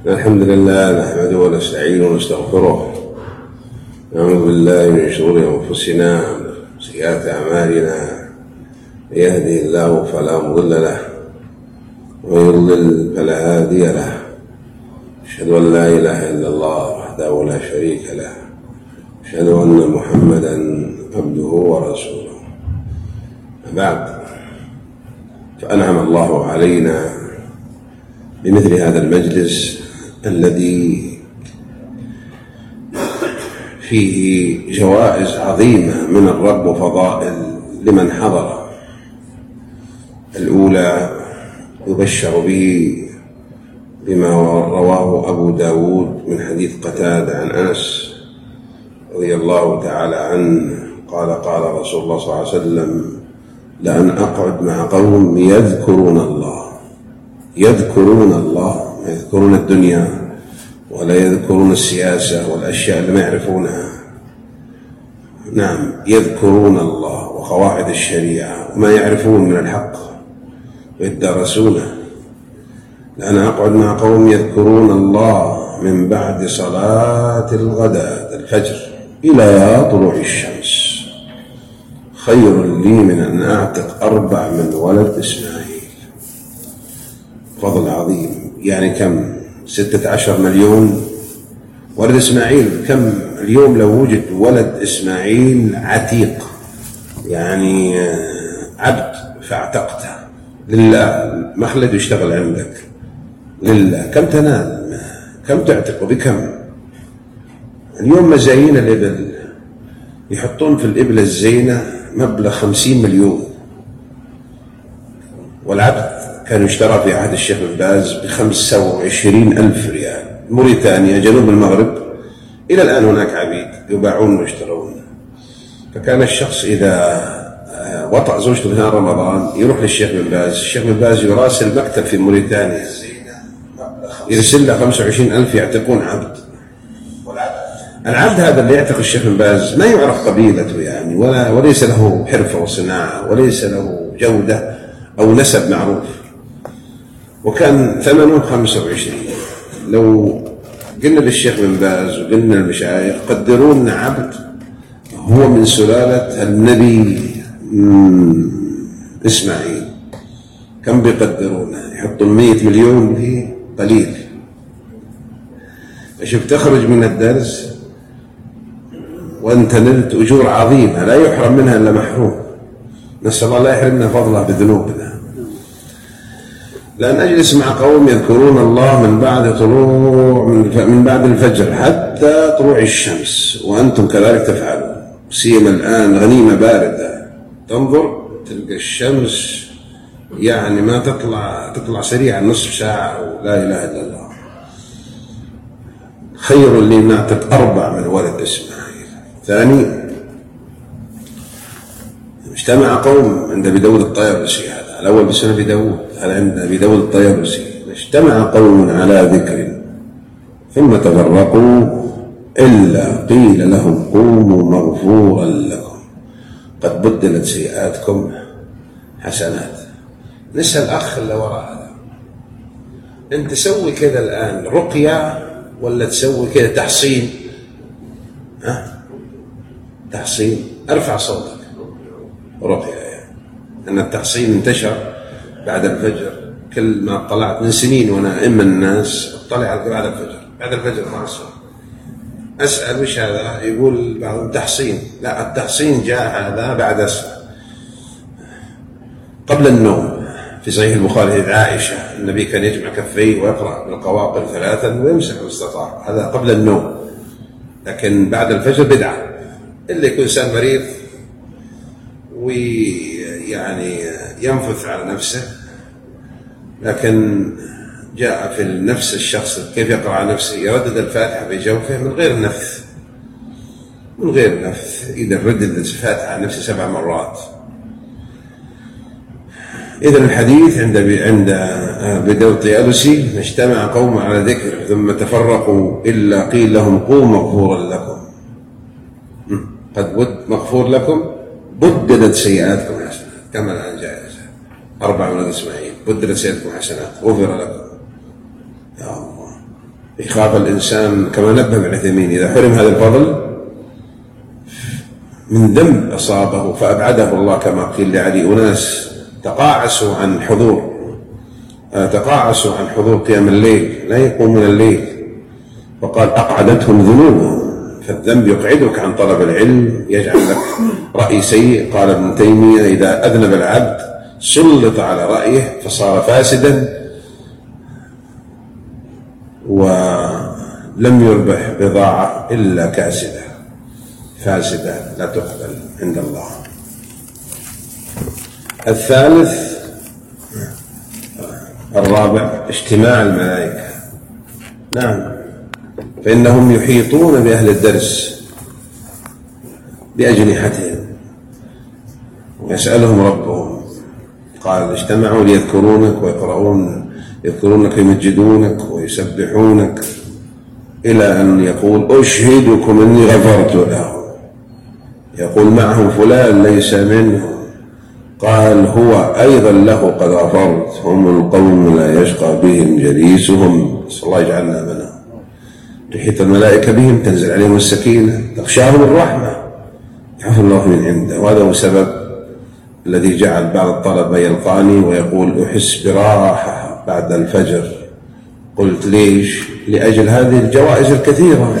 الحمد لله نحمده ونستعينه ونستغفره، نعوذ بالله من شرور أنفسنا وسيئات أعمالنا، من يهده الله فلا مضل له ومن يضلل فلا هادي له. أشهد أن لا إله إلا الله وحده لا شريك له، أشهد أن محمدا عبده ورسوله. بعد، فأنعم الله علينا بمثل هذا المجلس الذي فيه جوائز عظيمة من الرب وفضائل لمن حضر. الأولى يبشر به بما رواه أبو داود من حديث قتادة عن أنس رضي الله تعالى عنه قال: قال رسول الله صلى الله عليه وسلم: لأن أقعد مع قوم يذكرون الله، يذكرون الله، يذكرون الدنيا ولا يذكرون السياسة والأشياء اللي ما يعرفونها. نعم، يذكرون الله وقواعد الشريعة وما يعرفون من الحق ويدرسونه. لأن أقعد مع قوم يذكرون الله من بعد صلاة الغداء الفجر إلى طلوع الشمس خير لي من أن أعتق 4 من ولد إسماعيل. فضل عظيم. يعني كم؟ 16 مليون ولد إسماعيل. كم اليوم لو وجد ولد إسماعيل عتيق، يعني عبد فاعتقته لله، مخلد يشتغل عندك لله، كم تنال؟ كم تعتق؟ بكم؟ اليوم مزايين الإبل يحطون في الإبل الزينة مبلغ 50 مليون، والعبد كان يشترى في عهد الشيخ بن باز ب25,000 ريال. موريتانيا جنوب المغرب إلى الآن هناك عبيد يباعون ويشترون. فكان الشخص إذا وطأ زوجته في نهار رمضان يروح للشيخ بن باز، الشيخ بن باز يراسل مكتب في موريتانيا يرسل له 25,000 يعتقون عبد. العبد هذا اللي يعتق الشيخ بن باز ما يعرف قبيلته يعني، وليس له حرفة وصناعة، وليس له جودة أو نسب معروف، وكان ثمنه 25. لو قلنا للشيخ بن باز وقلنا للمشايخ قدرون عبد هو من سلالة النبي إسماعيل، كم بيقدرونه؟ يحطون 100 مليون فيه قليل. شوف، تخرج من الدرس وأنت نلت أجور عظيمة لا يحرم منها إلا محروم. نسأل الله لا يحرمنا فضله بذنوبنا. لأن أجلس مع قوم يذكرون الله من بعد الفجر حتى طلوع الشمس وأنتم كذلك تفعلون. سيما الآن غنيمة باردة، تنظر تلقى الشمس يعني ما تطلع سريعا نصف ساعة، لا إله إلا الله. خير لي أن أعتق 4 من ولد إسماعيل. ثاني، اجتمع قوم عند أبي داود الطيالسي، هذا الأول بسنة أبي داود، هذا عند أبي داود الطيالسي. اجتمع قوم على ذكر ثم تفرقوا إلا قيل لهم قوموا مغفورا لكم قد بدلت سيئاتكم حسنات. نسأل الأخ اللي وراء هذا، أنت تسوي كذا الآن رقية ولا تسوي كذا تحصين؟ تحصين، ارفع صوتك. رقية يعني. أن التحصين انتشر بعد الفجر. كل ما طلعت من سنين وأنا أم الناس اطلع بعد الفجر، بعد الفجر ما أصل أسأل وش هذا؟ يقول بعضهم تحصين. لا، التحصين جاء هذا بعد قبل النوم. في صحيح البخاري عائشة النبي كان يجمع كفيه ويقرأ بالقواقل 3 ويمسح ما استطاع، هذا قبل النوم. لكن بعد الفجر بدعة، إلا يكون إنسان مريض ويعني ينفث على نفسه. لكن جاء في النفس الشخص كيف يقرأ على نفسه، يردد الفاتحة في جوفه من غير نفث، من غير نفث. إذا ردد الفاتحة على نفسه 7 مرات. إذن الحديث عند أبي داود الطيالسي: اجتمع قوم على ذكر ثم تفرقوا إلا قيل لهم قوموا مغفورا لكم قد مغفور لكم بدلت سيئاتكم حسنات. كما الآن جائزة 4 من إسماعيل، بدلت سيئاتكم حسنات، غفر لكم. يا الله، يخاف الإنسان كما نبه ابن عثيمين إذا حرم هذا الفضل من ذنب أصابه فأبعده الله، كما قيل لعلي أناس تقاعسوا عن حضور قيام الليل، لا يقومون الليل، وقال أقعدتهم ذنوبهم. فالذنب يقعدك عن طلب العلم، يجعل لك رأي سيء. قال ابن تيمية إذا أذنب العبد سلط على رأيه فصار فاسدا، ولم يربح بضاعة إلا كاسدة فاسدة لا تقبل عند الله. الثالث الرابع اجتماع الملائكة. نعم، فإنهم يحيطون بأهل الدرس بأجنحتهم ويسألهم ربهم. قال اجتمعوا ليذكرونك يذكرونك ويمجدونك ويسبحونك، إلى أن يقول أشهدكم أني غفرت له. يقول معه فلان ليس منه، قال هو أيضا له قد غفرت. هم القوم لا يشقى بهم جليسهم، نسأل الله يجعلنا منهم. تحيط الملائكة بهم، تنزل عليهم السكينة، تغشاهم الرحمة، يعفو الله من عنده. وهذا هو سبب الذي جعل بعض الطلبة يلقاني ويقول أحس براحة بعد الفجر. قلت ليش؟ لأجل هذه الجوائز الكثيرة،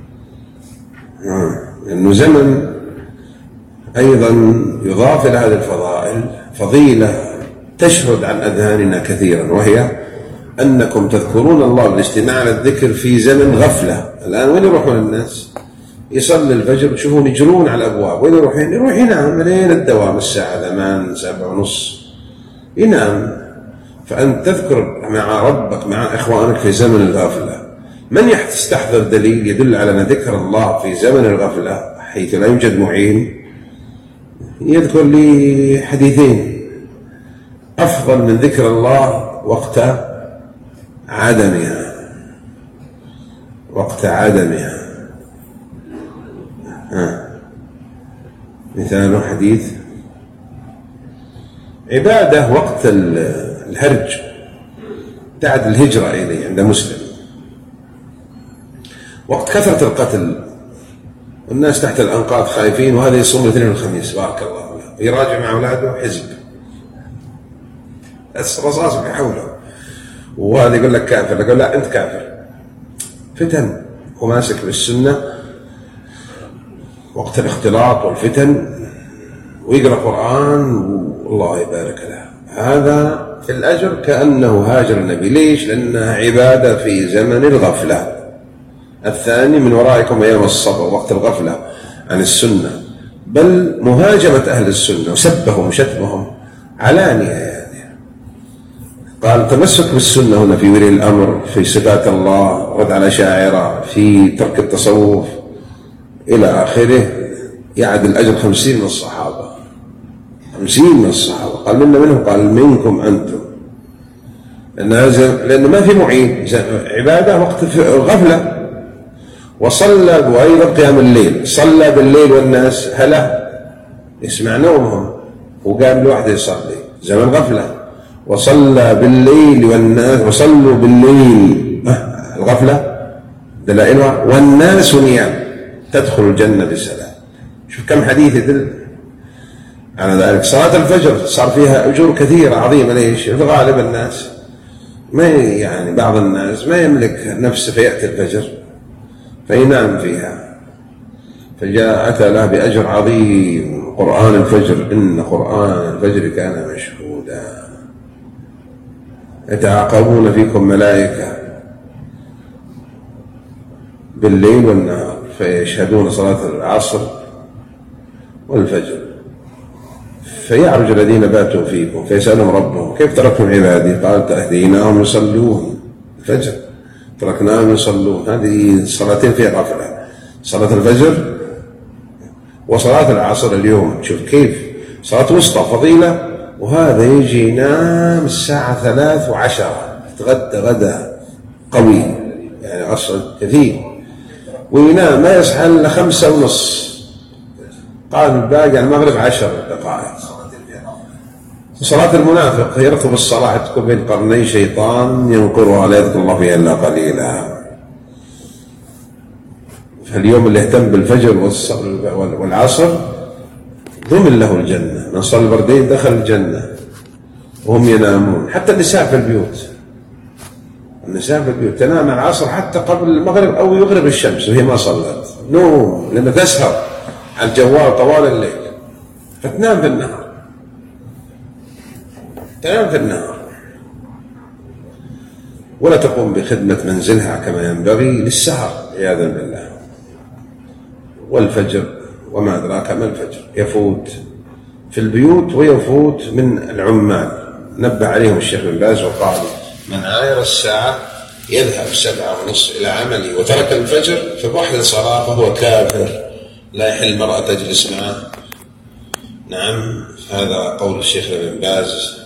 لأنه زمن أيضا يضاف إلى هذه الفضائل فضيلة تشهد عن أذهاننا كثيرا، وهي أنكم تذكرون الله بالاجتماع على الذكر في زمن غفلة. الآن وين يروحون الناس؟ يصلي الفجر تشوفون يجرون على الأبواب، وين يروحين؟ يروح ينام لين الدوام الساعة 8 7:30 ينام. فأنت تذكر مع ربك مع إخوانك في زمن الغفلة. من يستحضر دليل يدل على أن ذكر الله في زمن الغفلة حيث لا يوجد معين يذكر لي حديثين أفضل من ذكر الله وقت عدمها. مثال حديث عبادة وقت الهرج بعد الهجرة إليه عند مسلم، وقت كثرة القتل والناس تحت الأنقاض خايفين، وهذا يصوم الاثنين والخميس بارك الله له، يراجع مع أولاده حزب الرصاص بحوله، وهذا يقول لك كافر، يقول لا أنت كافر. فتن وماسك بالسنة وقت الاختلاط والفتن، ويقرأ قرآن والله يبارك له. هذا في الأجر كأنه هاجر النبي. ليش؟ لأنها عبادة في زمن الغفلة. الثاني من ورائكم أيام الصبر، وقت الغفلة عن السنة، بل مهاجمة أهل السنة وسبهم وشتمهم علانية يعني. قال تمسك بالسنة هنا في ولي الأمر، في صفات الله، رد على شاعرة، في ترك التصوف إلى آخره، يعدل الأجر 50 من الصحابة. 50 من الصحابة. قال منهم، قال منكم أنتم، لأنه ما في معين، عبادة وقت الغفلة. وصلى وأيضا قيام الليل، صلى بالليل والناس هلا يسمع نومهم، وقام لوحده يصلي زمن غفلة. وصلى بالليل والناس، وصلوا بالليل الغفلة دلائلها، والناس نيام تدخل الجنة بسلام. شوف كم حديث يدل على ذلك. صلاة الفجر صار فيها أجور كثيرة عظيمة. ليش؟ في غالب الناس ما يعني بعض الناس ما يملك نفسه فيأتي الفجر فينام فيها، فجاء أتى له بأجر عظيم. قرآن الفجر، إن قرآن الفجر كان مشهودا. يتعاقبون فيكم ملائكة بالليل والنهار، فيشهدون صلاة العصر والفجر، فيعرج الذين باتوا فيكم فيسألهم ربهم كيف تركتم عبادي؟ قال تهديناهم يصلون الفجر، تركناهم يصلون. هذه صلاتين فيها غفلة، صلاة الفجر وصلاة العصر. اليوم شوف كيف صلاة وسطى فضيلة، وهذا يجي ينام الساعة 3:10 يتغدى غدا قوي يعني أصل كثير، وينام ما يصحى إلا 5:30. قال الباقي المغرب 10 دقائق. صلاة المنافق يركب الصلاة تكون بين قرني شيطان ينقرها لا يذكر الله فيها إلا قليلا. فاليوم اللي اهتم بالفجر والعصر ضمن له الجنة، من صلى البردين دخل الجنة وهم ينامون. حتى النساء في البيوت، النساء في البيوت تنام العصر حتى قبل المغرب أو يغرب الشمس وهي ما صلت، نوم، لأنها تسهر على الجوال طوال الليل، فتنام في النهار، تنام في النهار ولا تقوم بخدمة منزلها كما ينبغي للسهر عياذا بالله. والفجر وما أدراك ما الفجر يفوت في البيوت ويفوت من العمال. نبه عليهم الشيخ بن باز وقال: من عاير الساعة يذهب 7:30 إلى عمله وترك الفجر فبحر الصلاة فهو كافر، لا يحل المرأة تجلس معه. نعم، هذا قول الشيخ بن باز،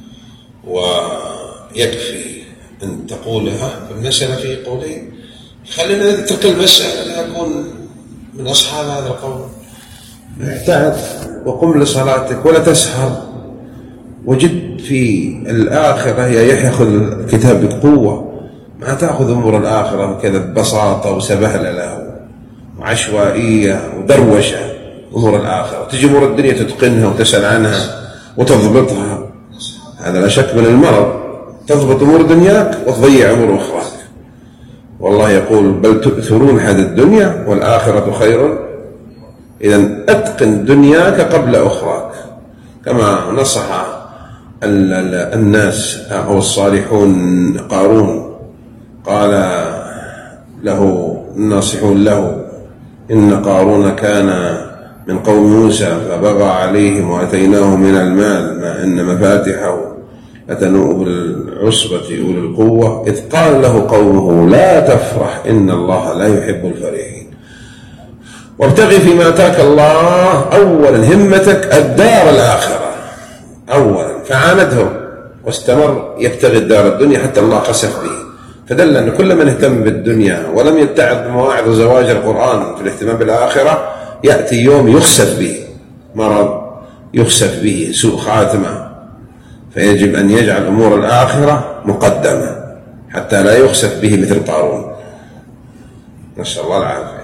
ويكفي أن تقولها المسألة في قولين. خلينا نترك المسألة، لا أكون من أصحاب هذا القول. اعتاد وقم لصلاتك ولا تسهر، وجد في الآخرة يا يحيى خذ الكتاب بقوة، ما تأخذ أمور الآخرة كذا ببساطة وسبهلة وعشوائية ودروشة. أمور الآخرة تجي أمور الدنيا تتقنها وتسأل عنها وتضبطها، هذا لا شك من المرض. تضبط أمور دنياك وتضيع أمور أخراك. والله يقول: بل تؤثرون حياة الدنيا والآخرة خير. إذن أتقن دنياك قبل أخراك، كما نصح الناس أو الصالحون قارون، قال له الناصحون له: إن قارون كان من قوم موسى فبغى عليهم وأتيناه من المال ما إن مفاتحه لتنوء بالعصبة أولي القوة إذ قال له قومه لا تفرح إن الله لا يحب الفرحين وابتغي فيما آتاك الله أولا همتك الدار الآخرة أولا. فعاندهم واستمر يبتغي الدار الدنيا حتى الله قسف به. فدل أن كل من اهتم بالدنيا ولم يتعظ بمواعظ وزواج القرآن في الاهتمام بالآخرة يأتي يوم يخسف به، مرض يخسف به، سوء خاتمة. فيجب أن يجعل أمور الآخرة مقدمة حتى لا يخسف به مثل قارون، نسأل الله العافية.